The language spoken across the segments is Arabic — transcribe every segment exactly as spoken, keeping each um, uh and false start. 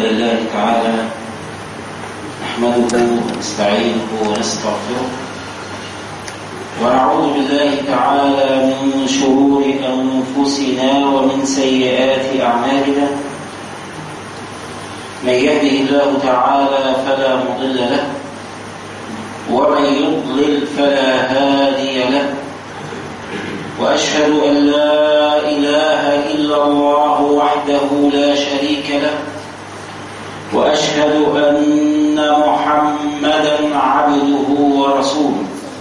لله تعالى نحمده ونستعينه ونستغفره ونعوذ بالله تعالى من شرور أنفسنا ومن سيئات أعمالنا. من يهده الله تعالى فلا مضل له ومن يضلل فلا هادي له، وأشهد أن لا إله إلا الله وحده لا شريك له، وأشهد أن محمدًا عبده ورسوله.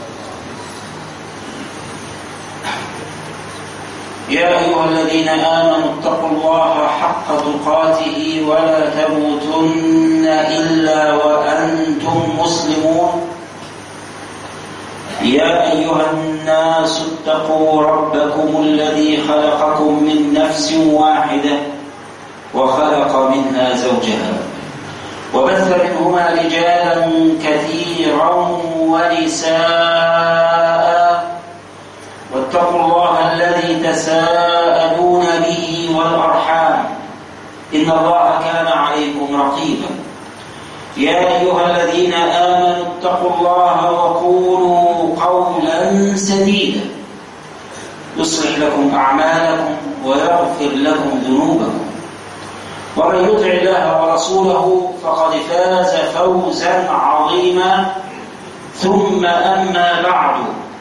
يا أيها الذين آمنوا اتقوا الله حق تقاته ولا تموتن إلا وأنتم مسلمون. يا أيها الناس اتقوا ربكم الذي خلقكم من نفس واحدة وخلق منها زوجها وبث منهما رجالا كثيرا ونساء، واتقوا الله الذي تساءلون به والأرحام إن الله كان عليكم رقيبا. يا أيها الذين آمنوا اتقوا الله وقولوا قولا سديدا يصلح لكم أعمالكم ويغفر لكم ذنوبكم، ومن يطع الله ورسوله فقد فاز فوزا عظيما. ثم أما بعد،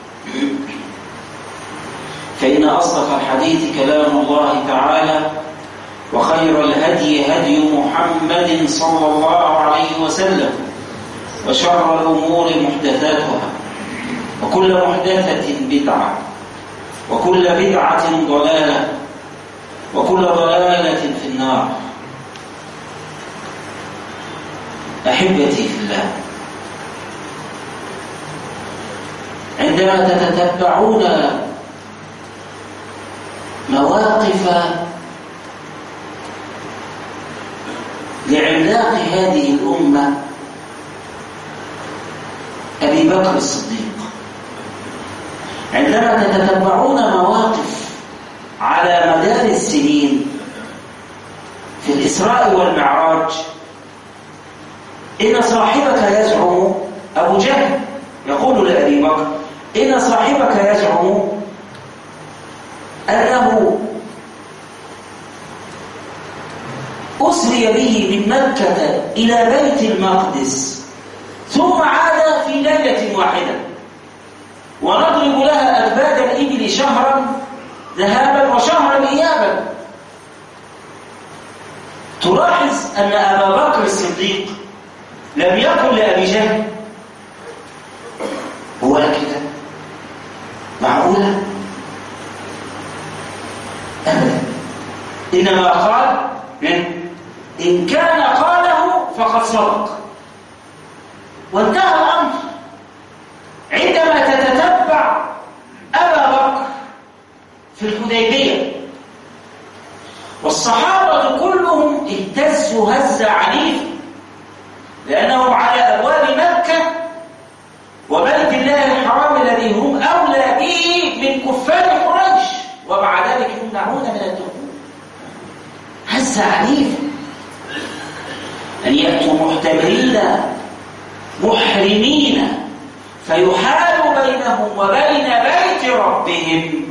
فإن أصدق الحديث كلام الله تعالى، وخير الهدي هدي محمد صلى الله عليه وسلم، وشر الأمور محدثاتها، وكل محدثة بدعة، وكل بدعة ضلالة، وكل ضلالة في النار. أحبتي في الله، عندما تتتبعون مواقف لعملاق هذه الأمة أبي بكر الصديق، عندما تتتبعون مواقف على مدار السنين في الإسراء والمعراج، إن صاحبك يزعم، أبو جهل يقول لأبي بكر: إن صاحبك يزعم أنه أسري به من مكة إلى بيت المقدس ثم عاد في ليلة واحدة، ونضرب لها أكباد الإبل شهرا ذهابا وشهرا إيابا. تلاحظ أن أبا بكر الصديق لم يقل لأبي جهل: هو كده معقولة؟ أبدا، إنما قال: إن كان قاله فقد صدق، وانتهى الأمر. عندما تتتبع أبا بكر في الحديبية والصحابة كلهم اهتزوا هزة عنيفة، لأنهم على أبواب مكة وبيت الله الحرام الذي هم أولى به من كفار قريش، ومع ذلك يمنعون من الدخول. هزة عنيفة، أن يأتوا محتمرين محرمين فيحال بينهم وبين بيت ربهم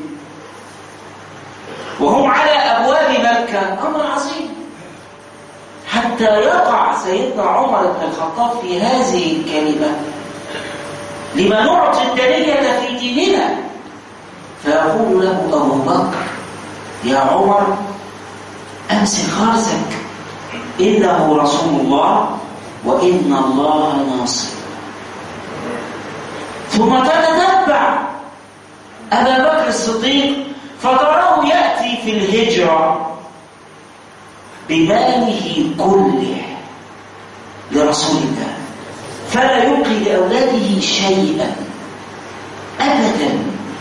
وهم على أبواب مكة، أمر عظيم. حتى يقع سيدنا عمر بن الخطاب في هذه الكلمة: لما نعطي الدنية في ديننا؟ فيقول له أبو بكر: يا عمر، أمسك غرزك، إنه رسول الله وإن الله ناصر. ثم تتتبع أبا بكر الصديق فتراه يأتي في الهجرة بماله كله لرسول الله، فلا يبقي لأولاده شيئا أبدا.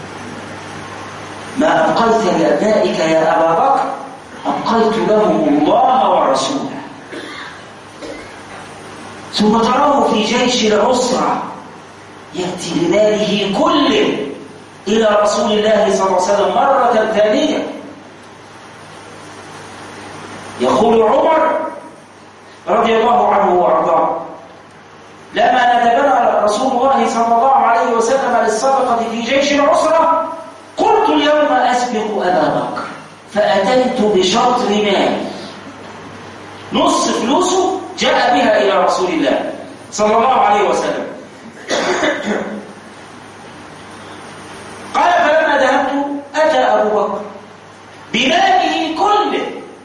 ما أبقيت لأبنائك يا أبا بكر أبقيت لهم الله ورسوله. ثم تراه في جيش العسرة يأتي بماله كله إلى رسول الله صلى الله عليه وسلم مرة ثانية. يقول عمر: رضي الله عنه وارضاه لما ندبنا رسول الله صلى الله عليه وسلم للصدقة في جيش العسرة قلت اليوم أسبق أبا بكر، فأتيت بشطر مال نص فلوسه جاء بها إلى رسول الله صلى الله عليه وسلم. قال فلما ذهبت أتى أبو بكر بماله كله،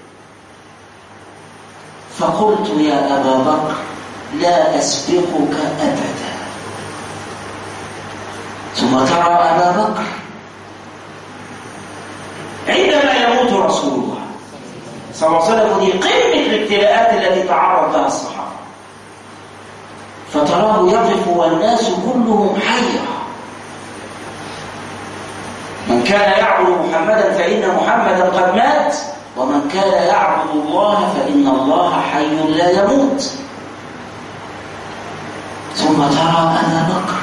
فقلت يا أبا بكر لا أسبقك أبدا. ثم ترى أبا بكر عندما يموت رسول الله صلى الله عليه وسلم، دي قمة الابتلاءات التي تعرض لها الصحابة، فتراه يقف والناس كلهم حيرة. من كان يعبد محمدا فإن محمدا قد مات، ومن كان يعبد الله فإن الله حي لا يموت. ثم ترى أبا بكر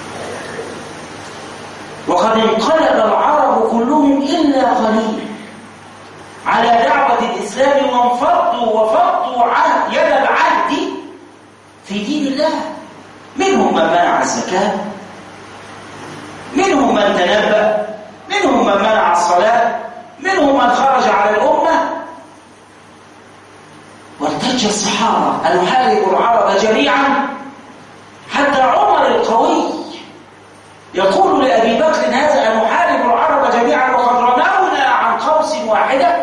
وقد انقلب العرب كلهم إلا قليل على دعوة الإسلام، وانفضوا وفضوا عهد يد العهد في دين الله. منهم من منع الزكاة، منهم من تنبأ، منهم من منع الصلاة، منهم من خرج على الأمة. وارتج الصحابة أن يحاربوا العرب جميعا، حتى عمر القوي يقول لأبي بكر هذا أن نحارب العرب جميعا وقد رمونا عن قوس واحدة،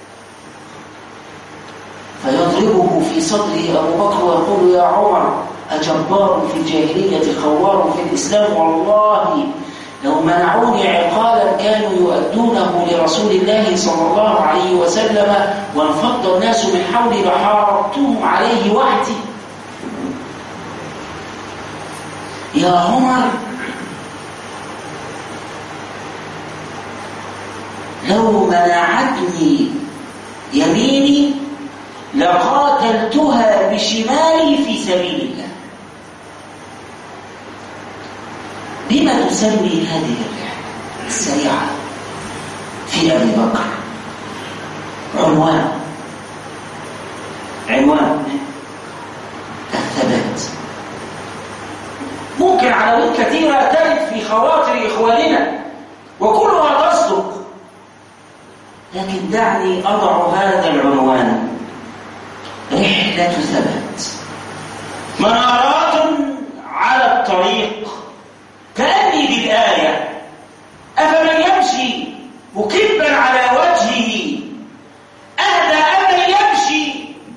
فيضربه في صدره أبو بكر ويقول يا عمر أجبار في الجاهلية خوار في الإسلام، والله لو منعوني عقالا كانوا يؤدونه لرسول الله صلى الله عليه وسلم وانفض الناس من حولي لحاربتهم عليه وحدي. يا عمر لو منعتني يميني لقاتلتها بشمالي في سبيل الله. بما تسمي هذه الرحلة السريعة في أبي بكر؟ عنوان عنوان الثبات. ممكن عناوين كثيرة ترد في خواطر إخواننا وكلها تصدق، لكن دعني أضع هذا العنوان: رحلة ثبات، منارات على الطريق. كأني بالآية أفمن يمشي مكبا على وجهه أهدى أمن يمشي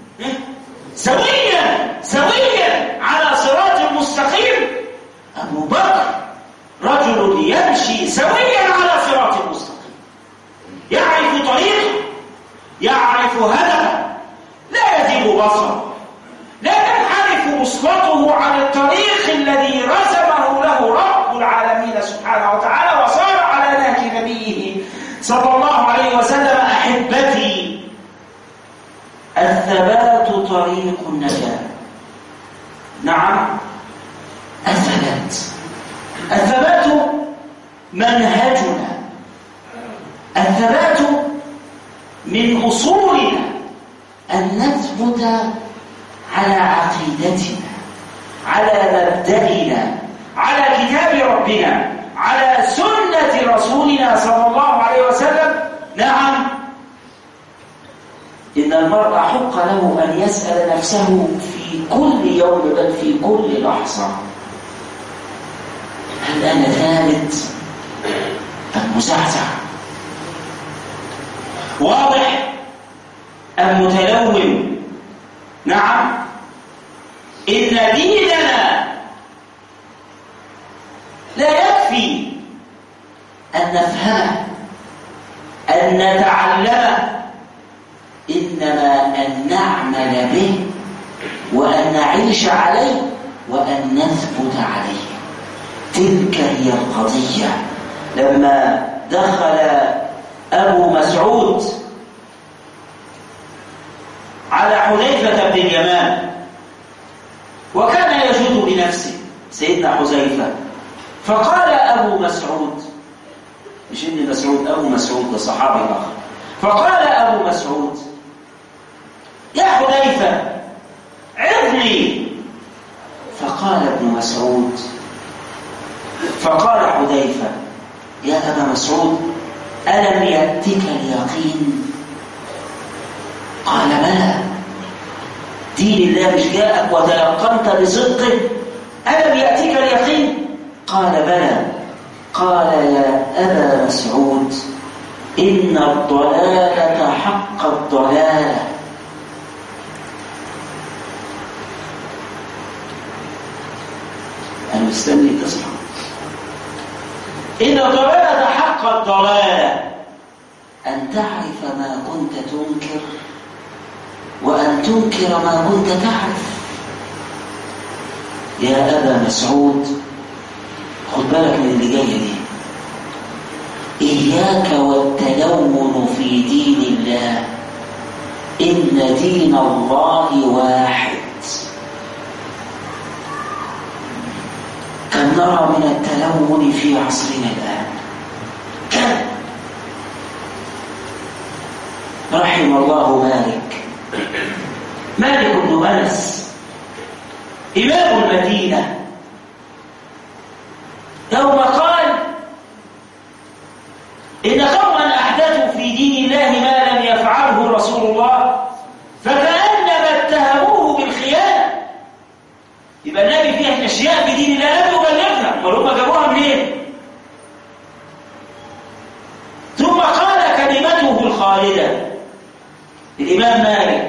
سويا سويا على صراط مستقيم. أبو بكر رجل يمشي سويا على صراط مستقيم، يعرف طريقه، يعرف هدفه، لا يزيغ بصره، لا تنحرف بصمته عن الطريق الذي رسمه له رب العالمين سبحانه وتعالى، وصار على نهج نبيه صلى الله عليه وسلم. أحبتي، الثبات طريق النجاة. نعم، الثبات الثبات منهجنا، الثبات من أصولنا أن نثبت على عقيدتنا، على مبدئنا، على كتاب ربنا، على سنة رسولنا صلى الله عليه وسلم. نعم، إن المرء حق له أن يسأل نفسه في كل يوم بل في كل لحظة: هل أنا ثابت أم مزعزع؟ واضح أم متلون؟ نعم، إن ديننا لا يكفي أن نفهمه، أن نتعلمه، إنما أن نعمل به وأن نعيش عليه وأن نثبت عليه. تلك هي القضية. لما دخل أبو مسعود على حذيفة بن اليمان وكان يجود بنفسه، سيدنا حذيفة، فقال أبو مسعود، مش ابن مسعود، أبو مسعود ده صحابي آخر، فقال أبو مسعود: يا حذيفة لي. فقال ابن مسعود فقال حذيفة: يا أبا مسعود ألم يأتك اليقين؟ قال: بلى. دين الله مش جاءك وتيقنت بصدقه؟ ألم يأتك اليقين؟ قال: بلى. قال: يا أبا مسعود إن الضلالة حق الضلالة. أنا مستني تصحى. إن الضلالة حق الضلالة أن تعرف ما كنت تنكر وأن تنكر ما كنت تعرف. يا أبا مسعود خد بالك من اللي جاية دي. إياك والتلون في دين الله، إن دين الله واحد. كم نرى من التلون في عصرنا الآن. كم. رحم الله مالك مالك بن أنس إمام المدينة، يوم قال: إن قوما أحدثوا في دين الله ما لم يفعله رسول الله فكأنما اتهموه بالخيانة. يبقى النبي فيه أشياء في دين الله لم يبلغها، امال هم جابوها منين؟ ثم قال كلمته الخالدة الإمام مالك: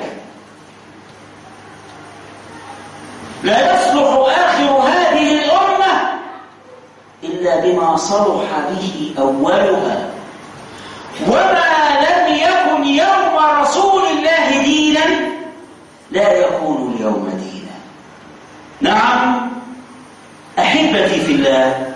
لا يصلح آخر هذه الأمة إلا بما صلح به أولها، وما لم يكن يوم رسول الله دينا لا يكون اليوم دينا. نعم أحبتي في الله،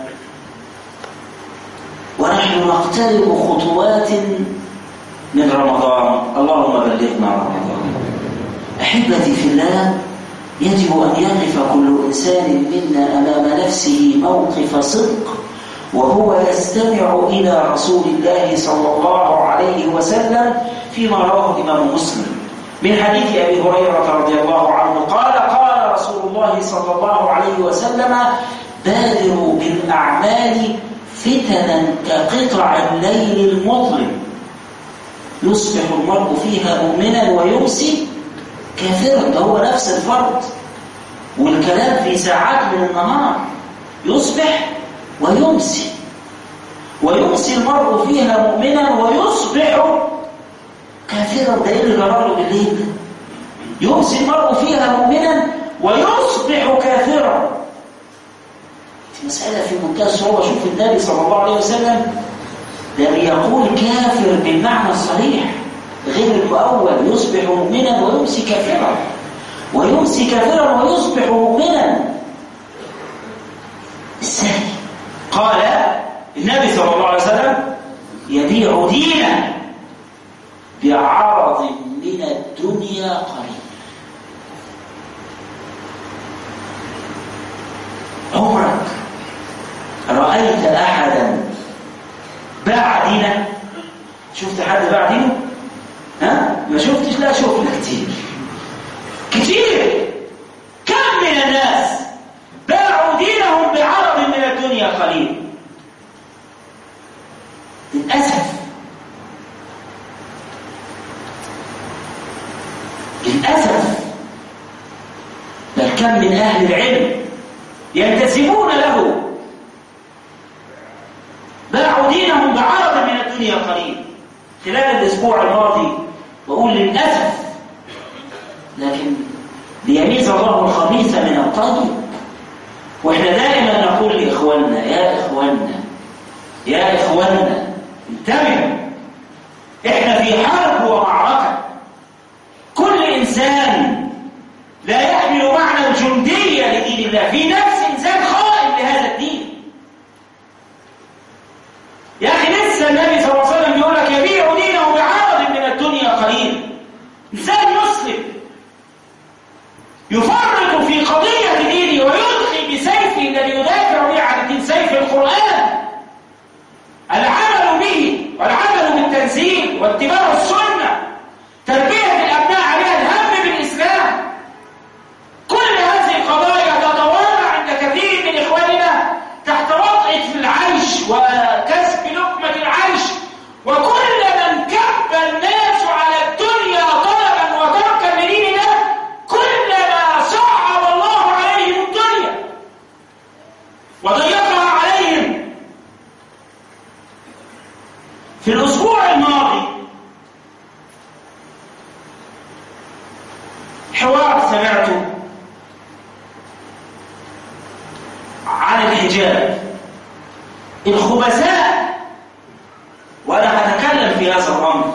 ونحن نقترب خطوات من رمضان، اللهم بلغنا رمضان. أحبتي في الله، يجب أن يقف كل إنسان منا أمام نفسه موقف صدق وهو يستمع إلى رسول الله صلى الله عليه وسلم فيما رواه الإمام مسلم من حديث أبي هريرة رضي الله عنه قال: قال رسول الله صلى الله عليه وسلم: بادروا بالأعمال فتنا كقطع الليل المظلم، يصبح المرء فيها مؤمنا ويمسي كافرا. ده هو نفس الفرد، والكلام في ساعات من النهار. يصبح ويمسي، ويمسي المرء فيها مؤمنا ويصبح كافرا. ده ايه اللي جراله بالليل؟ يمسي المرء فيها مؤمنا ويصبح كافرا. مسألة في منتهى الصعوبة. شوف النبي صلى الله عليه وسلم لم يقول كافر بالمعنى الصريح، غير المؤول: يصبح مؤمنا ويمسي كافرا، ويمسي كافرا ويصبح مؤمنا. ازاي؟ قال النبي صلى الله عليه وسلم: يبيع دينه بعرض من الدنيا قليل. عمرك رأيت أحدا باع دينه؟ شفت حد باع دينه؟ ها؟ ما شفتش؟ لا شفنا كتير كتير. كم من الناس باعوا دينهم بعرض من الدنيا قليل. للأسف للأسف بل كم من أهل العلم ينتسبون له باعوا دينهم بعرض من الدنيا قليل. خلال الأسبوع الماضي وأقول للأسف، لكن ليميز الله الخبيث من الطيب. وإحنا دائما نقول لإخواننا: يا إخواننا يا إخواننا انتبهوا، إحنا في حرب ومعركة. كل إنسان لا يحمل معنى الجندية لدين الله في نفس إنسان خائن لهذا الدين. يا أخي لسه النبي صلى الله عليه وسلم يقول لك: يبيع دينه بعرض من الدنيا قليل. إنسان مسلم يفرط في قضية دينه ويلقي بسيفه الذي يدافع به عن الدين، سيف القرآن، العمل به والعمل بالتنزيل واتباع السنة، تربية الأبناء عليها، الهم بالإسلام. كل وضيقها عليهم. في الأسبوع الماضي حوار سمعته عن الحجاب. الخبثاء، وأنا أتكلم في هذا الأمر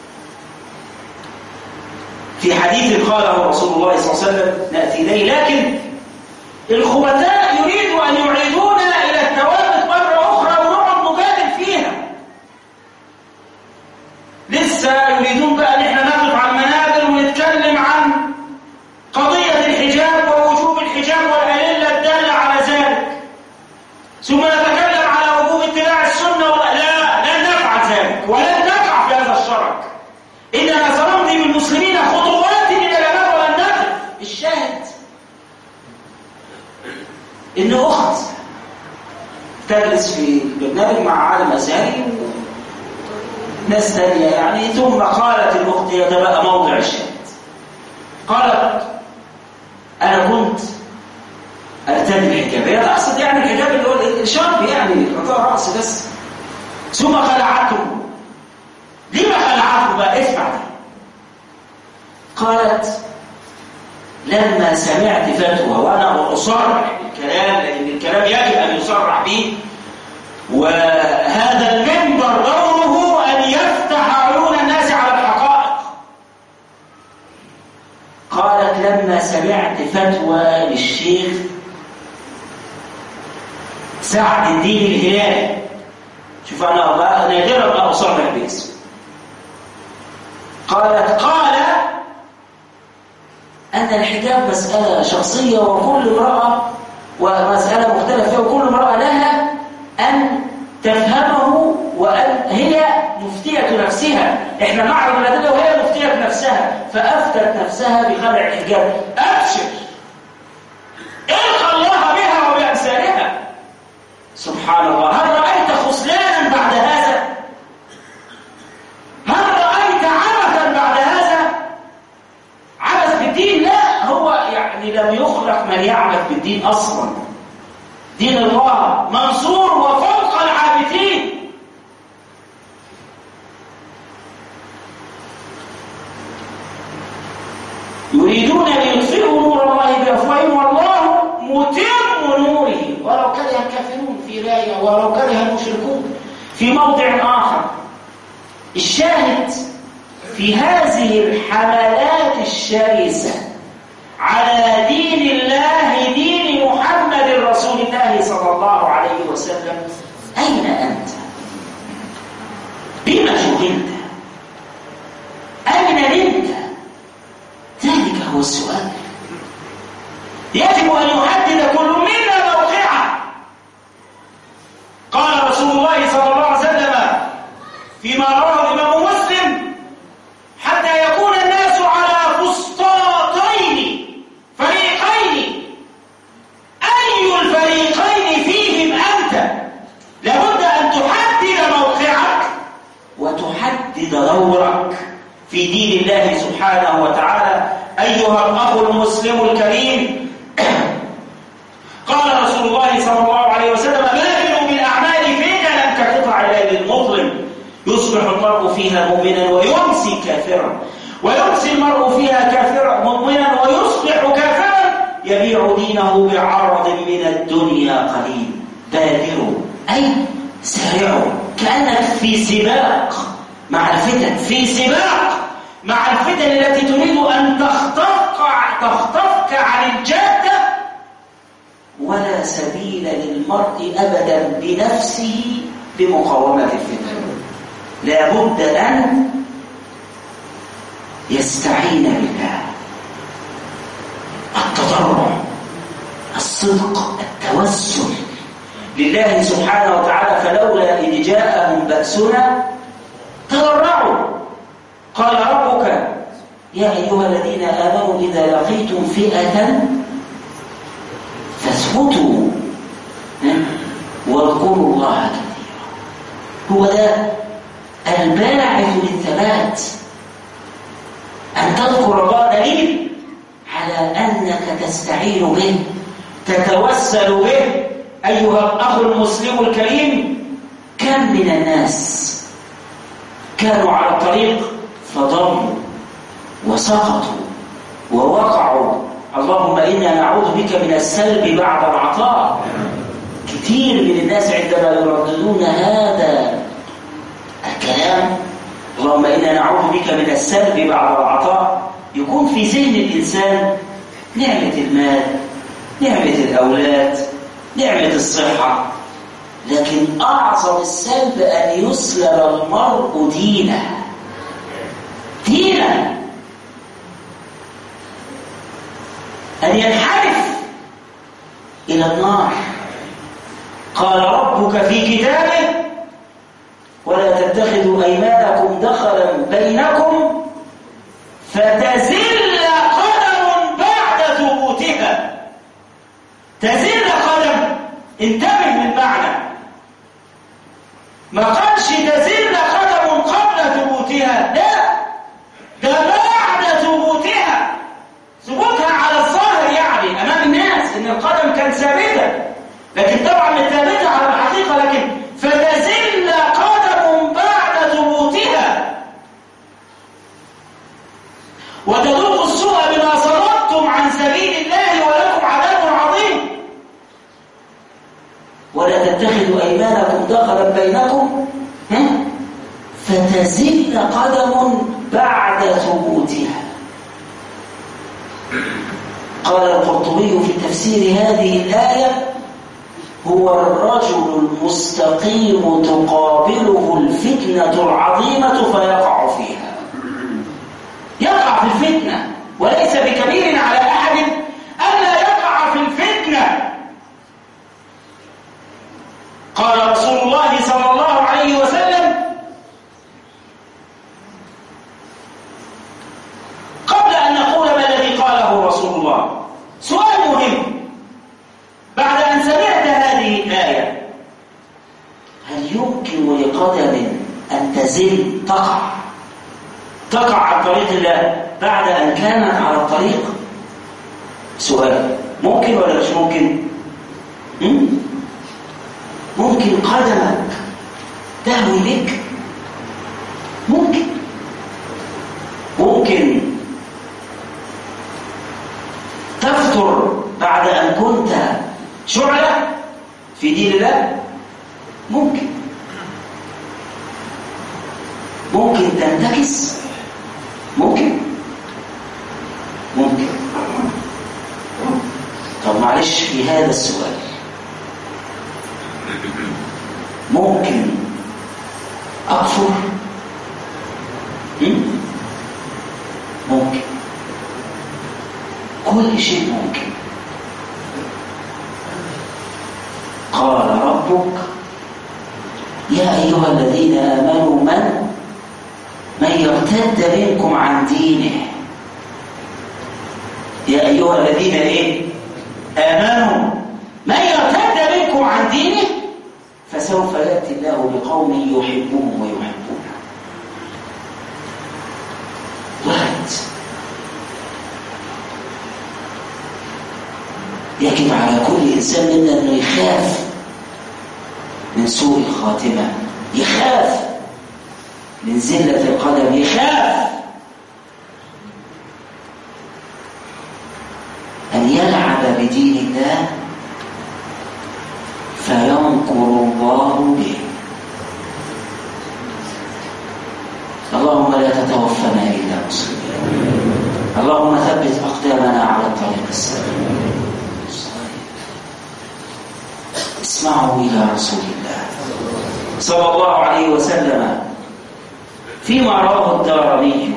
في حديث قاله رسول الله صلى الله عليه وسلم نأتي إليه، لكن الخبثاء يريدوا أن يعيدونا إلى الثوابت مرة أخرى ونقعد نجادل فيها. لسه يريدون بقى ان احنا نقف على المنابر ونتكلم عن قضية الحجاب ووجوب الحجاب والأدلة الدالة على ذلك، ثم نتكلم على وجوب اتباع السنة ولا لا. لن نفعل ذلك ولن نقع في هذا الشرك. إننا سنمضي بالمسلمين خطوات إلى الأمام ولن نقف. الشاهد إن أخت تجلس في برنامج مع عالم أزهري ناس ثانية يعني، ثم قالت الأخت هي ده بقى موضع الشاهد، قالت أنا كنت أرتدي الحجاب. هي تقصد يعني الحجاب اللي هو الشرب يعني غطاء رأس بس. ثم خلعته. لما خلعته بقى؟ اسمع. قالت لما سمعت فتوى، وأنا أصرح بالكلام لأن الكلام يجب أن يصرح به، وهذا المنبر دوره أن يفتح عيون الناس على الحقائق. قالت لما سمعت فتوى للشيخ سعد الدين الهلالي، شوف أنا نادرا ما أصرح باسمه، قالت قال أن الحجاب مسألة شخصية وكل امرأة ومسألة مختلفة فيها، وكل امرأة لها أن تفهمه وأن هي مفتية نفسها. إحنا نعرض الأدلة وهي مفتية نفسها، فأفتت نفسها بخلع الحجاب. أبشر، إلقى الله بها وبأمثالها. سبحان الله. هل رأيت خسلانا بعد هذا؟ هل رأيت عبثا بعد هذا؟ عبث بالدين؟ لا، هو يعني لم يخلق من يعبث بالدين أصلا. دين الله منصور وفوق العابثين. يريدون أن يطفئوا نور الله بأفواههم والله متم نوره ولو كره الكافرون في رأيه ولو كره المشركون في موضع آخر. الشاهد في هذه الحملات الشرسة على دين الله، دين محمد رسول الله صلى الله عليه وسلم، أين أنت؟ بما شغلت؟ أين نمت؟ ذلك هو السؤال. يجب أن يحدد كل منا موقعه. قال رسول الله صلى الله عليه وسلم فيما رواه الإمام مسلم حتى يكون الناس على فسطاطين فريقين، أي الفريقين فيهم أنت؟ لابد أن تحدد موقعك وتحدد دورك في دين الله سبحانه وتعالى. أيها الأخ المسلم الكريم، قال رسول الله صلى الله عليه وسلم بادروا بالأعمال فتنا كقطع الليل المظلم يصبح المرء فيها مؤمنا ويمسي كافرا، ويمسي المرء فيها كافرا مؤمنا ويصبح كافرا، يبيع دينه بعرض من الدنيا قليل. بادروا أي سارعوا، كأنك في سباق مع الفتن، في سباق مع الفتن التي تريد أن تخطفك تخطفك عن الجادة. ولا سبيل للمرء أبدا بنفسه بمقاومة الفتن، لا بد أن يستعين بالله. التضرع، الصدق، التوسل لله سبحانه وتعالى. فلولا إذ جاءهم بأسنا تضرعوا. قال ربك يا أيها الذين آمنوا إذا لقيتم فئة فاثبتوا واذكروا الله كثيرا. هو ده الباعث للثبات، أن تذكر الله دليل على أنك تستعين به، تتوسل به، أيها الأخ المسلم الكريم، كم من الناس كانوا على الطريق فضلوا وسقطوا ووقعوا. اللهم إنا نعوذ بك من السلب بعد العطاء. كثير من الناس عندما يرددون هذا الكلام، اللهم إنا نعوذ بك من السلب بعد العطاء، يكون في ذهن الإنسان نعمة المال، نعمة الأولاد، نعمة الصحة، لكن أعظم السلب أن يسلب المرء دينه. دينه أن ينحرف إلى النار. قال ربك في كتابه: ولا تتخذوا أيمانكم دخلا بينكم فتزل قدم بعد ثبوتها. تزل قدم، انتبه من معنى، ما قالش تزل قدم قبل ثبوتها، لا، ده بعد ثبوتها. ثبوتها على الظاهر يعني أمام الناس إن القدم كان ثابتة، لكن طبعا مش ثابتة على الحقيقة. لكن فتزل قدم بعد ثبوتها وتذوقوا السوء بما صددتم عن سبيل الله ولكم عذاب عظيم. ولا تتخذوا أيمانكم دخلا بينكم فتزل قدم بعد ثبوتها. قال القرطبي في تفسير هذه الآية: هو الرجل المستقيم تقابله الفتنة العظيمة فيقع فيها. يقع في الفتنة، وليس بكبير على أحد ألا يقع في الفتنة. قال رسول الله صلى الله عليه وسلم: قبل أن نقول ما الذي قاله رسول الله، سؤال مهم بعد أن سمعت هذه الآية: هل يمكن لقدم أن تزل تقع تقع عن طريق الله بعد أن كانت على الطريق؟ سؤال، ممكن ولا مش ممكن؟ م? ممكن قدمك تهوي بك؟ ممكن ممكن تفتر بعد أن كنت شعلة في دين الله؟ ممكن ممكن تنتكس؟ ممكن ممكن طب معلش في هذا السؤال، ممكن أكفر؟ ممكن، كل شيء ممكن. قال ربك: يا أيها الذين آمنوا من من يرتد منكم عن دينه. يا أيها الذين إيه؟ آمنوا من يرتد منكم عن دينه فسوف يأتي الله بقوم يحبهم ويحبونه. وقت يجب على كل إنسان منا أنه يخاف من سوء الخاتمة، يخاف من زلة القدم، يخاف أن يلعب بدين الله فيمكر الله به. اللهم لا تتوفنا إلا مسلمين، اللهم ثبت أقدامنا على الطريق السليم. اسمعوا إلى رسول الله صلى الله عليه وسلم فيما رواه الدارمي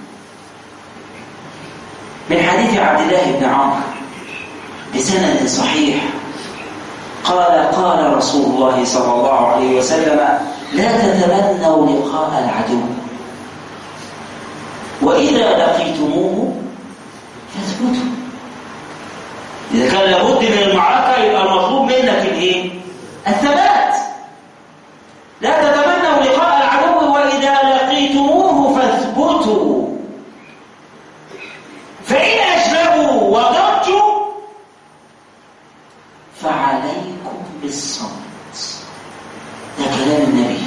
من حديث عبد الله بن عمرو بسند صحيح قال: قال رسول الله صلى الله عليه وسلم: لا تتمنوا لقاء العدو، وإذا لقيتموه فاثبتوا. إذا كان لابد من المعركة يبقى المطلوب منك الإيه؟ الثبات. لا تتمنوا لقاء العدو وإذا لقيتموه فاثبتوا، فإن أشبهوا وضجوا فعليكم بالصمت. ده كلام النبي.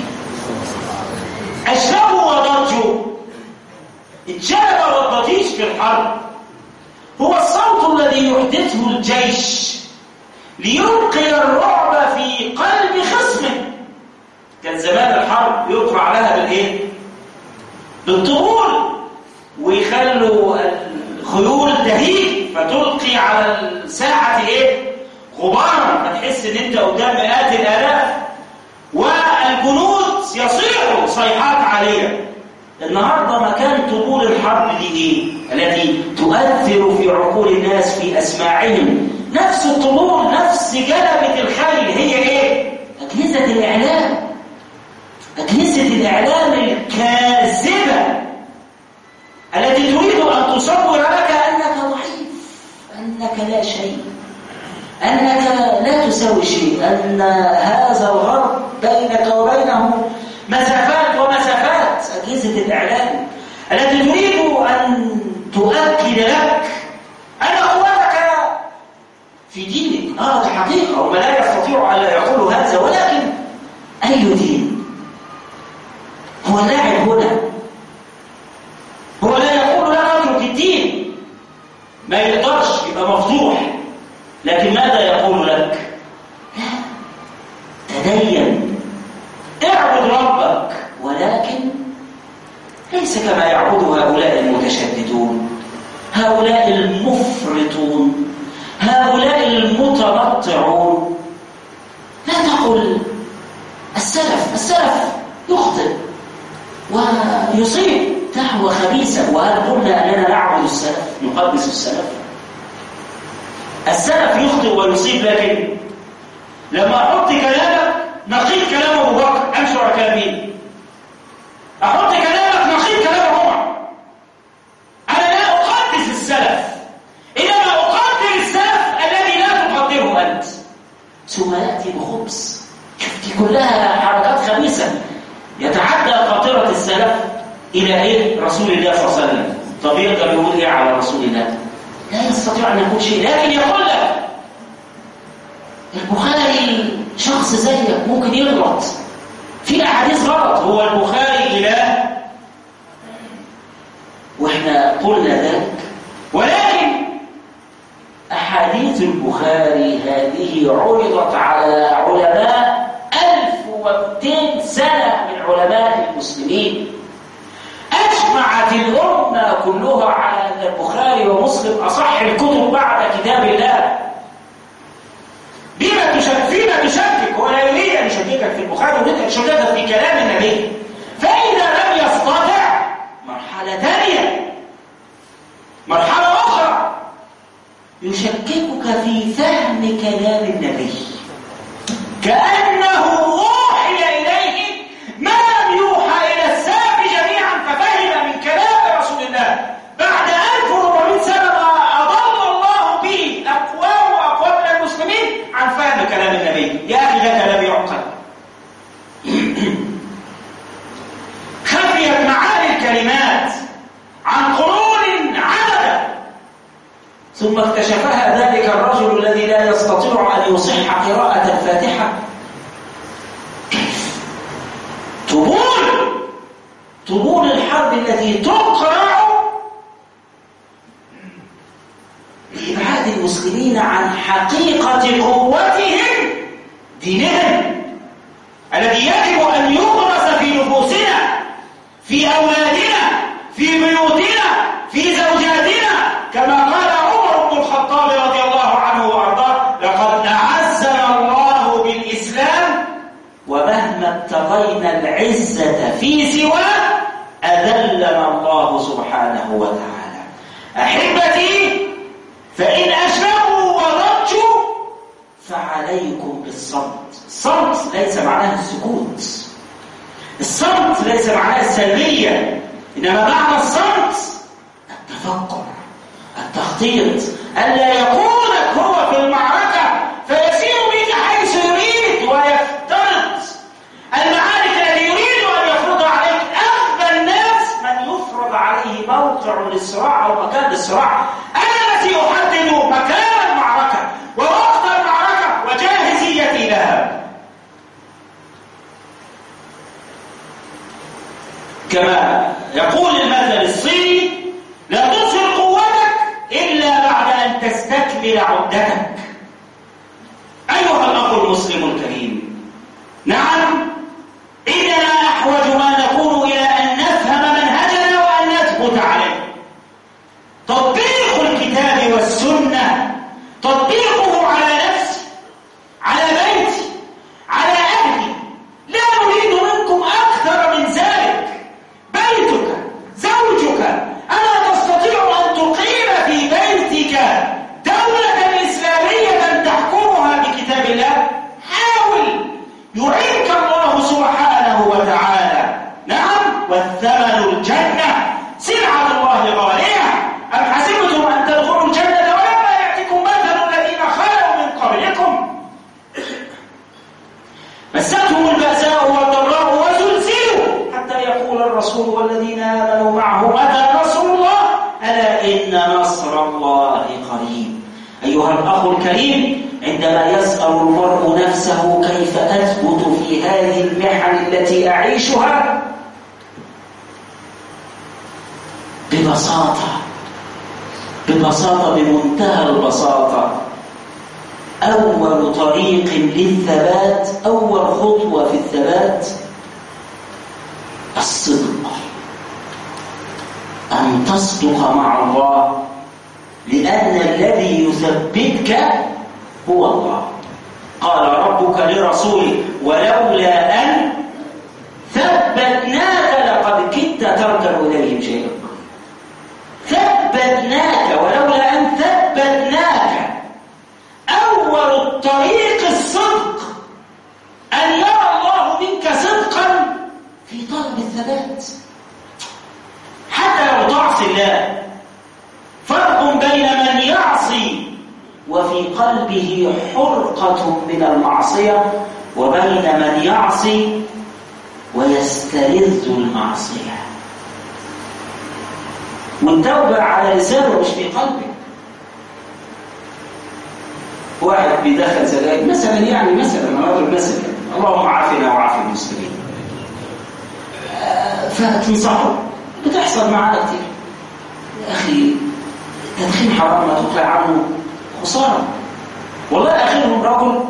أشربوا وضجوا، الجلب والضجيج في الحرب هو الصوت الذي يحدثه الجيش ليلقي الرعب في قلب خصمه. كان زمان الحرب يقرع لها بالايه؟ بالطبول، ويخلوا الخيول تهيج فتلقي على الساعة ايه؟ غبارا، فتحس ان انت قدام مئات الالاف، والجنود يصيحوا صيحات عالية. النهارده مكان طبول الحرب دي ايه؟ التي تؤثر في عقول الناس في اسماعهم، نفس الطبول، نفس جلبة الخيل، هي ايه؟ أجهزة الإعلام. أجهزة الإعلام الكاذبة التي تريد أن تصور لك أنك ضعيف، أنك لا شيء، أنك لا تساوي شيء، أن هذا الغرب بينك وبينه مسافات ومسافات. أجهزة الإعلام التي تريد أن تؤكد لك أن قوتك في دينك. آه دي حقيقة، وما لا يستطيع أن يقول هذا، ولكن أي دين؟ هو اللاعب هنا هو لا يقول لك اترك الدين، ما يقدرش، يبقى مفتوح. لكن ماذا يقول لك؟ لا، تدين، اعبد ربك، ولكن ليس كما يعبد هؤلاء المتشددون، هؤلاء المفرطون، هؤلاء المتنطعون. لا تقل السلف، السلف يخطئ ويصيب دعوة خبيثة. وهل قلنا أننا نعبد السلف، نقدس السلف؟ السلف يخطئ ويصيب، لكن لما أحط كلامك نقيض كلام أبو بكر أمشي على كلام مين؟ أحط كلامك نقيض كلام عمر. أنا لا أقدس السلف، إنما أقدر السلف الذي لا تقدره أنت. ثم يأتي بخبز. شفتي كلها حركات خبيثة، يتعدى خاطرة السلف إلى إيه؟ رسول الله صلى الله عليه وسلم. طب يقدر يقول إيه على رسول الله؟ لا يستطيع أن يقول شيء، لكن يقول لك البخاري شخص زيك ممكن يغلط في أحاديث غلط. هو البخاري إله، وإحنا قلنا ذلك، ولكن أحاديث البخاري هذه عرضت على علماء ألف ومئتين سنة من علماء المسلمين. أجمعت الأمة كلها على أن البخاري ومسلم أصح الكتب بعد كتاب الله. بما تشكك فيما تشكك، هو لا يريد أن يشككك في البخاري، يريد أن يشككك في كلام النبي. فإذا لم يستطع، مرحلة ثانية، مرحلة أخرى، يشككك في فهم كلام النبي كأنه أوحي إليه ما لم يوحى إلى السلف جميعا، ففهم من كلام رسول الله بعد ألف وأربعمائة سنة أضل الله به أقوام وأقوام من المسلمين عن فهم كلام النبي. يا أخي ده كلام يعقل. خفيت معاني الكلمات عن قرون عددا، ثم اكتشفها ذلك الرجل الذي لا يستطيع أن يصح قراءة الفاتحة. كيف؟ طبول طبول الحرب التي تقرأ لإبعاد المسلمين عن حقيقة قوتهم، دينهم الذي يجب أن يغرس في نفوسنا، في أولادنا، في بيوتنا، في زوجاتنا، كما قال عمر بن الخطاب رضي الله عنه وأرضاه: لقد أعزنا الله بالإسلام، ومهما ابتغينا العزة في سواه أذلنا الله سبحانه وتعالى. أحبتي، فإن أشربوا وضجوا فعليكم بالصمت. الصمت ليس معناه السكوت، الصمت ليس معناه السلبية، إنما معنى الصمت التفكر، التخطيط، ألا يقودك هو في المعركة فيسير بك حيث يريد ويفترض المعارك التي يريد أن يفرضها عليك. أغبى الناس من يفرض عليه موقع للصراع أو مكان للصراع. أنا الذي أحدد مكان المعركة ووقت المعركة يقول المثل الصيني: لا تظهر قوتك إلا بعد أن تستكمل عدتك. أيها الأخ المسلم الكريم، نعم إننا أحوج ما نكون إلى أن نفهم منهجنا وأن نثبت عليه. تطبيق الكتاب والسنة، تطبيقه على نفسي، على بيتي، على أهلي. لا نريد منكم أكثر من ذلك. بيتك، زوجك، ألا تستطيع أن تقيم في بيتك دولة إسلامية تحكمها بكتاب الله؟ حاول، يعينك الله سبحانه وتعالى. نعم، والثمن الجنة، سلعة الله غالية. أم حسبتم أن تدخلوا الجنة ولما يأتكم مثل الذين خلوا من قبلكم مستهم البأساء والضراء وزلزلوا حتى يقول الرسول والذين آمنوا معه متى نصر الله ألا إن نصر الله قريب. أيها الأخ الكريم، عندما يسأل المرء نفسه كيف أثبت في هذه المحن التي أعيشها، ببساطة ببساطة بمنتهى البساطة، أول طريق للثبات، أول خطوة في الثبات الصدق. أن تصدق مع الله، لأن الذي يثبتك هو الله. قال ربك لرسوله: ولولا أن ثبتناك لقد كدت تركن إليهم شيئا. ثبتناك، ولولا أن ثبتناك. أول الطريق الصدق، أن يرى الله منك صدقا في طلب الثبات. حتى لو تعصي الله، فرق بين من يعصي وفي قلبه حرقة من المعصية وبين من يعصي ويستلذ المعصية. والتوبة على لسانه مش في قلبه. واحد بيدخل سجاير مثلا، يعني مثلا انا اضرب مثلا، اللهم عافنا وعاف المسلمين، فتنصحه. بتحصل معانا كتير. يا اخي التدخين حرام، ما تقلع عنه خساره. والله اخرهم رجل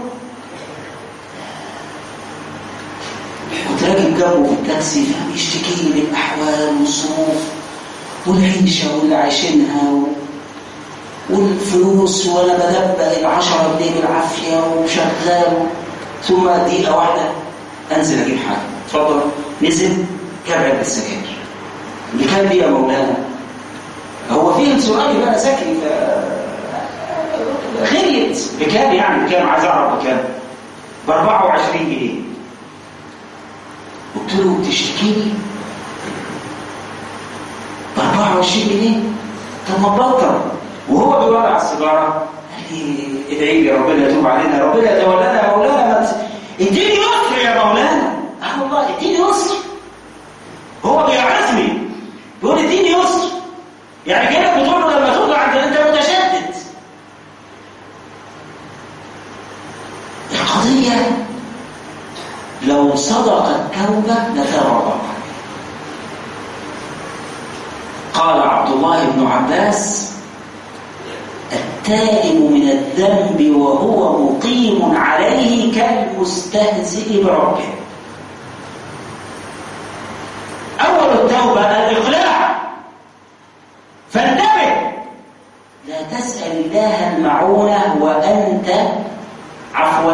كنت راكب جنبه في التاكسي، فبيشتكي لي من الاحوال والظروف والعيشه واللي عايشينها والفلوس، وانا بدبق العشرة جنيه بالعافيه وشغال، ثم دقيقه واحده انزل اجيب حاجه. اتفضل. نزل كرر السجاير. بكام دي يا مولانا؟ هو فيه انسوراني بقى ساكن غيرت. بكام يعني؟ بكام؟ عايز اعرف بكام. ب أربعة وعشرين جنيه. قلت له بتشتكي لي ب أربعة وعشرين جنيه؟ طب ما تبطل. وهو بيولع السيجاره قال لي ادعي لي ربنا يتوب علينا، ربنا يتولانا يا مولانا، اديني يسر يا مولانا. اه والله اديني يسر. هو بيعرفني بيقول اديني يسر، يعني كانك بتقول له لما توقع انت انت متشدد. القضيه لو صدقت توبه لترضى. قال عبد الله بن عباس: التائب من الذنب وهو مقيم عليه كالمستهزئ بربه. أول التوبة الإقلاع. فانتبه، لا تسأل الله المعونة وأنت عفوا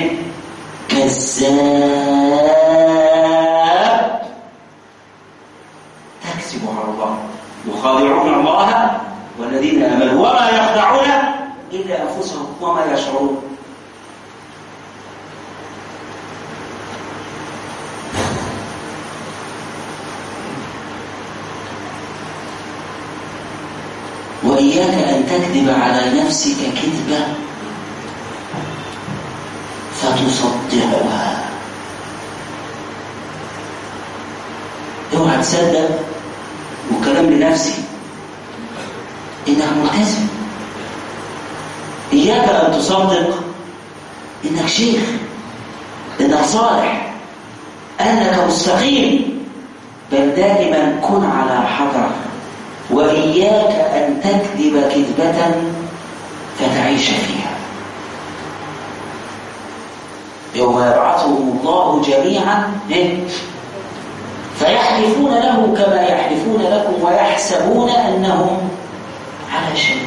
كذاب تكذب على الله. يخادعون الله والذين آمنوا وما يخدعون إلا أنفسهم وما يشعرون. وإياك أن تكذب على نفسك كذبة فتصدقها. اوعى تصدق وكلام لنفسي إنك ملتزم. إياك أن تصدق إنك شيخ، إنك صالح، أنك مستقيم، بل دائما كن على حذر، وإياك أن تكذب كذبة فتعيش فيها. يوم يبعثهم الله جميعا فيحلفون له كما يحلفون لكم ويحسبون أنهم على شيء،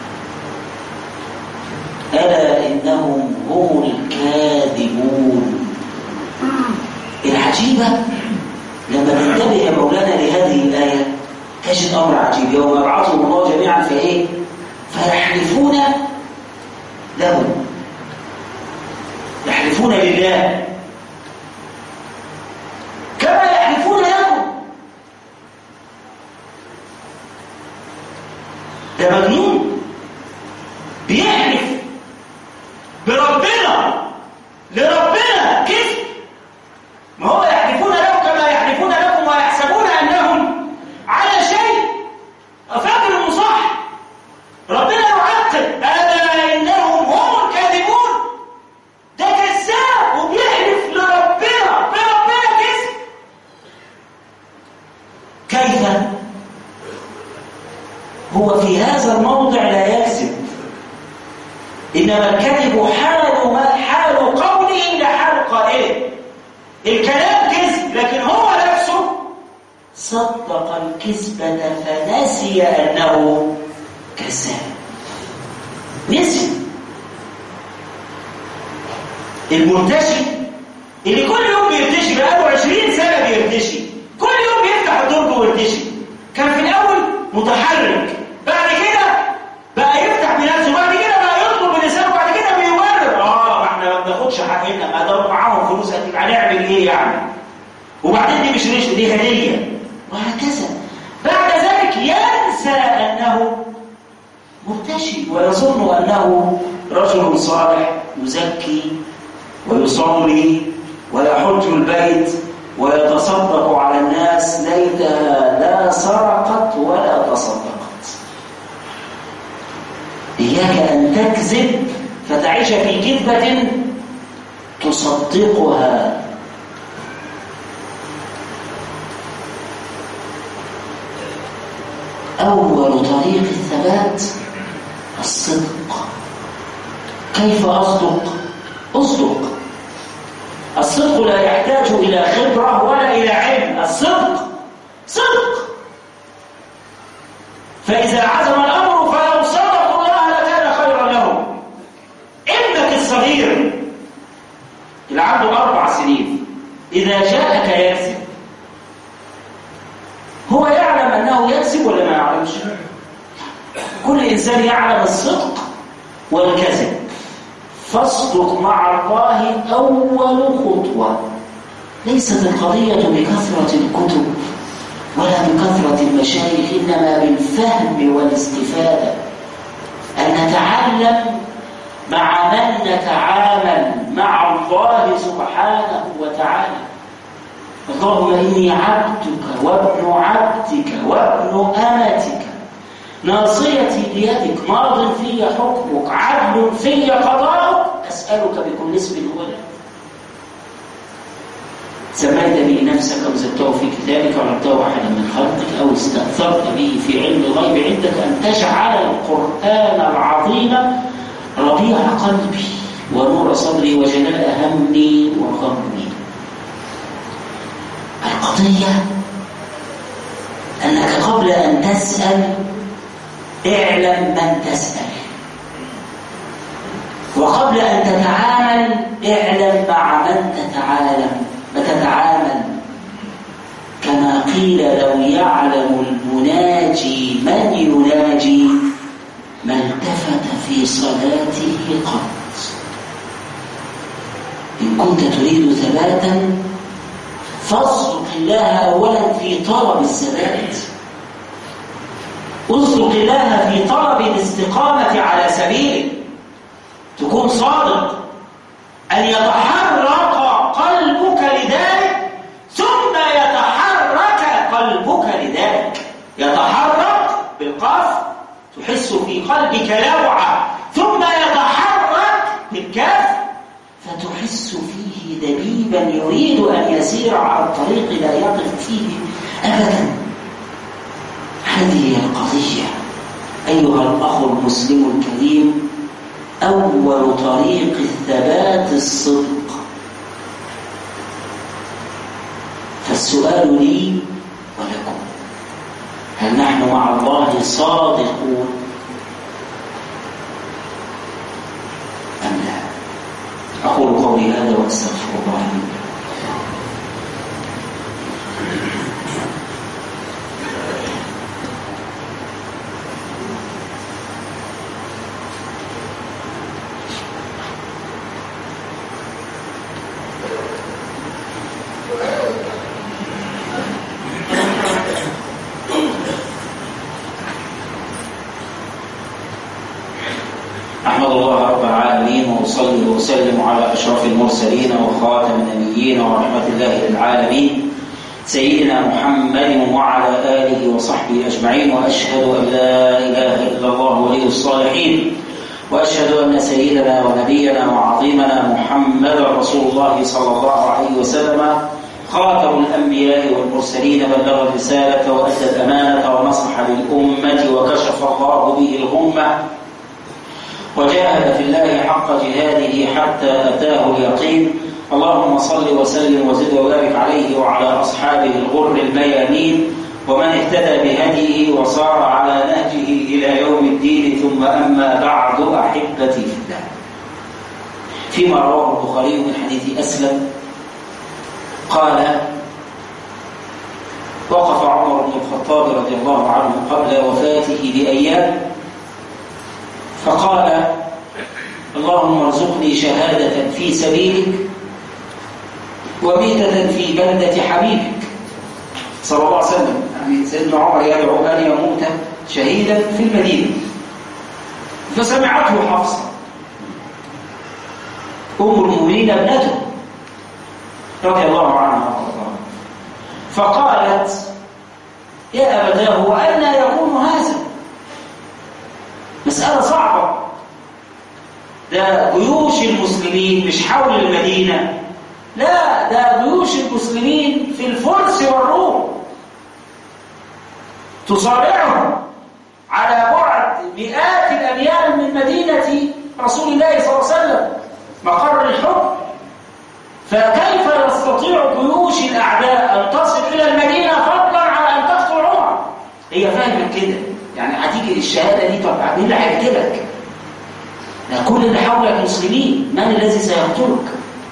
ألا إنهم هم الكاذبون. العجيبة لما تنتبه يا مولانا لهذه الآية تجد أمر عجيب. يوم يبعثهم الله جميعا فإيه؟ فيحلفون له، يحلفون لله كما يحلفون لكم. ده مجنون بيحلف بربنا لربنا كيف؟ ما هو يحلفون له كما يحلفون لكم ويحسبون أنهم على شيء. أفاكر المصح ربنا يعقب ألا إنهم هم الكاذبون. ده كذاب وبيحلف لربنا بربنا كذب. كيف؟ هو في هذا الموضع لا يكذب، إنما الكذب حال ما حال قوله لا حال قائله. الكلام كذب لكن هو نفسه صدق الكذبة فنسي أنه كذاب. نسي. المرتشي اللي كل يوم بيرتشي بقاله عشرين سنة بيرتشي، كل يوم بيفتح الدرج ويرتشي، كان في الأول متحرك، بعد كده بقى يفتح بنفسه، بعد كده بقى يطلب بلسانه، بعد كده بيورر اه ما احنا ما بناخدش حقنا، ما دام معاهم فلوس هنعمل ايه يعني؟ وبعدين دي مش رشوه، دي هديه، وهكذا. بعد ذلك ينسى انه مرتشي ويظن انه رجل صالح يزكي ويصلي ويحج البيت ويتصدق على الناس، ليتها لا سرقت ولا تصدقت. إياك أن تكذب فتعيش في كذبة تصدقها. أول طريق الثبات الصدق. كيف أصدق؟ أصدق. الصدق لا يحتاج إلى خبرة ولا إلى علم. الصدق صدق. فإذا عزم الأمر فلو صدقوا الله لكان خيرا لهم. ابنك الصغير اللي عنده أربع سنين إذا جاءك يكذب، هو يعلم أنه يكذب ولا ما يعلمش؟ كل إنسان يعلم الصدق والكذب. فاصدق مع الله أول خطوة. ليست القضية بكثرة الكتب ولا بكثرة المشايخ، إنما بالفهم والاستفادة، أن نتعلم مع من نتعامل مع الله سبحانه وتعالى. اللهم إني عبدك وابن عبدك وابن أمتك، ناصيتي بيدك، ماض في حكمك، عدل في قضاءك، أسألك بكل اسم هو لك سميت به نفسك أو زدته في كتابك أو علمته أحدا من خلقك أو استأثرت به في علم الغيب عندك أن تجعل القرآن العظيم ربيع قلبي ونور صدري وجلاء همي وغمي. القضية أنك قبل أن تسأل اعلم من تسأل، وقبل أن تتعامل اعلم مع من تتعامل تتعامل كما قيل لو يعلم المناجي من يناجي ما التفت في صلاته قط. إن كنت تريد ثباتا فاصدق الله أولا في طلب الثبات، اصدق الله في طلب الاستقامة على سبيله، تكون صادق، أن يتحرك قلبك لذلك ثم يتحرك قلبك لذلك. يتحرك بالقاف تحس في قلبك لوعة، ثم يتحرك بالكاف فتحس فيه دبيبا يريد أن يسير على الطريق لا يقف فيه أبدا. هذه هي القضية أيها الأخ المسلم الكريم. أول طريق الثبات الصدق. فالسؤال لي ولكم: هل نحن مع الله صادقون أم لا؟ أقول قولي هذا وأستغفر الله لي. أحمد الله رب العالمين وأصلي وأسلم على أشرف المرسلين وخاتم النبيين ورحمة الله للعالمين سيدنا محمد وعلى آله وصحبه أجمعين. وأشهد أن لا إله إلا الله ولي الصالحين، وأشهد أن سيدنا ونبينا وعظيمنا محمد رسول الله صلى الله عليه وسلم خاتم الأنبياء والمرسلين، بلغ الرسالة وأدى الأمانة ونصح للأمة وكشف الله به الغمة، وجاهد في الله حق جهاده حتى أتاه اليقين. اللهم صل وسلم وزد وبارك عليه وعلى أصحابه الغر الميامين ومن اهتدى بهديه وصار على نهجه إلى يوم الدين. ثم أما بعد، أحبتي في الله، فيما رواه البخاري من حديث أسلم قال: وقف عمر بن الخطاب رضي الله عنه قبل وفاته بأيام فقال: اللهم ارزقني شهادة في سبيلك وميتة في بلدة حبيبك صلى الله عليه وسلم. يعني سيدنا عمر يدعو أن يموت شهيدا في المدينة، فسمعته حفصة أم المؤمنين ابنته رضي الله عنها وارضاها، فقالت: يا أبتاه وأنى يكون هذا؟ مسألة صعبة، ده جيوش المسلمين مش حول المدينة، لا، ده جيوش المسلمين في الفرس والروم تصارعهم على بعد مئات الأميال من مدينة رسول الله صلى الله عليه وسلم مقر الحكم. فكيف يستطيع جيوش الأعداء أن تصل إلى المدينة فضلا على أن تقتل عمر؟ هي فاهمة كده، يعني هتيجي الشهادة دي، طب مين اللي هيقتلك؟ كل اللي حولك مسلمين، من الذي سيقتلك؟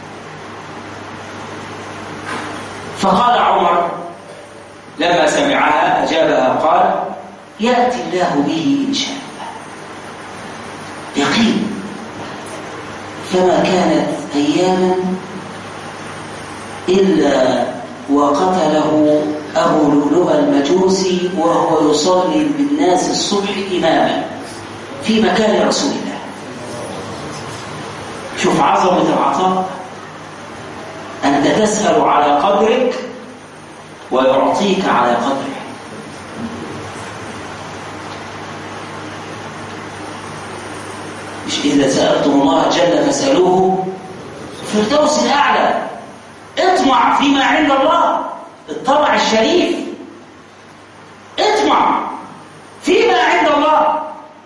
فقال عمر لما سمعها أجابها قال: يأتي الله به إن شاء الله. يقين. فما كانت أياما إلا وقتله أبو لؤلؤ المجوسي وهو يصلي بالناس الصبح إماما في مكان رسول الله. شوف عظمة العطاء، أنت تسأل على قدرك ويعطيك على قدرك. مش إذا سألتم الله جل فاسألوه في الفردوس الأعلى. اطمع فيما عند الله، الطمع الشريف، اطمع فيما عند الله.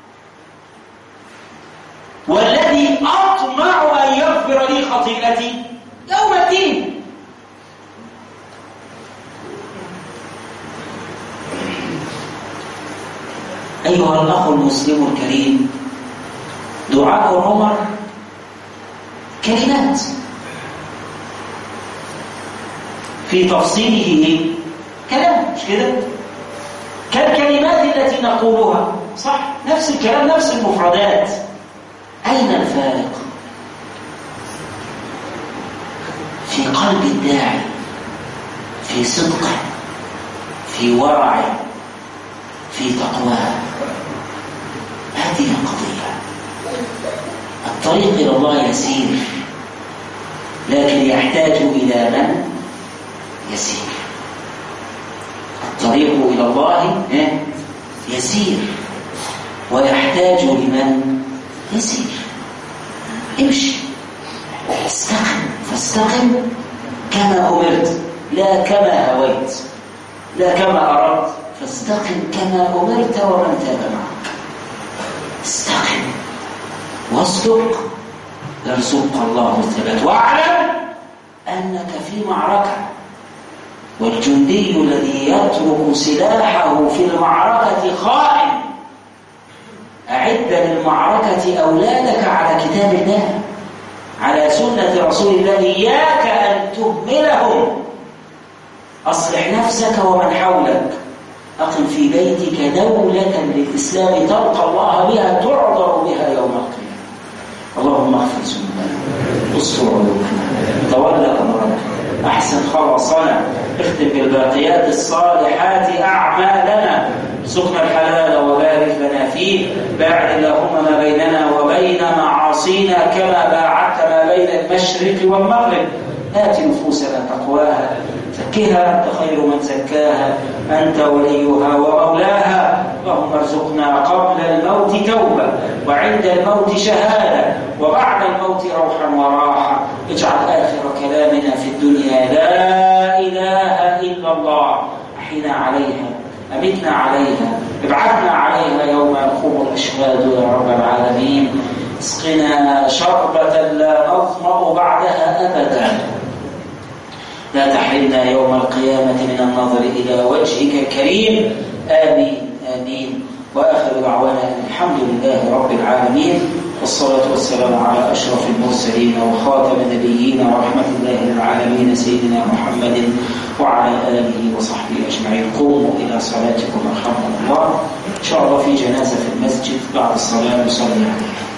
والذي أطمع أن يغفر لي خطيئتي يوم الدين. أيها الأخ المسلم الكريم، دعاء عمر كلمات في تفصيله كلام، مش كده؟ كالكلمات التي نقولها، صح؟ نفس الكلام، نفس المفردات. أين الفارق؟ في قلب الداعي، في صدقه، في ورعه، في تقواه. هذه القضية. الطريق إلى الله يسير، لكن يحتاج إلى من يسير. الطريق إلى الله يسير ويحتاج لمن يسير. امشي، استقم، فاستقم كما أمرت لا كما هويت. لا كما أردت، فاستقم كما أمرت ومن تاب معك. استقم واصدق يرزقك الله الثبات. واعلم أنك في معركة، والجندي الذي يترك سلاحه في المعركة خائن. أعد للمعركة أولادك على كتاب الله، على سنة رسول الله. إياك أن تهملهم. أصلح نفسك ومن حولك. أقم في بيتك دولة للإسلام تلقى الله بها، تعذر بها يوم القيامة. اللهم اغفر ذنوبنا، استر عيوبنا، تولى أمرنا، أحسن خلاصنا، اختم بالباقيات الصالحات أعمالنا، ارزقنا الحلال وبارك لنا فيه، باعد اللهم ما بيننا وبين معاصينا كما باعدت ما بين المشرق والمغرب. آت نفوسنا تقواها، زكها أنت خير من زكاها، أنت وليها ومولاها. اللهم ارزقنا قبل الموت توبة، وعند الموت شهادة، وبعد الموت روحا وراحة. اجعل آخر كلامنا في الدنيا لا إله إلا الله. أحينا عليها، أمتنا عليها، ابعثنا عليها يوم يقوم الأشهاد يا رب العالمين. اسقنا شربة لا نظمأ بعدها أبدا. لا تحرمنا يوم القيامة من النظر إلى وجهك الكريم. آمين آمين. وآخر دعوانا الحمد لله رب العالمين، والصلاة والسلام على أشرف المرسلين وخاتم النبيين ورحمة الله للعالمين سيدنا محمد وعلى آله وصحبه أجمعين. قوموا إلى صلاتكم رحمكم الله. إن شاء الله في جنازة في المسجد بعد الصلاة نصلي عليها.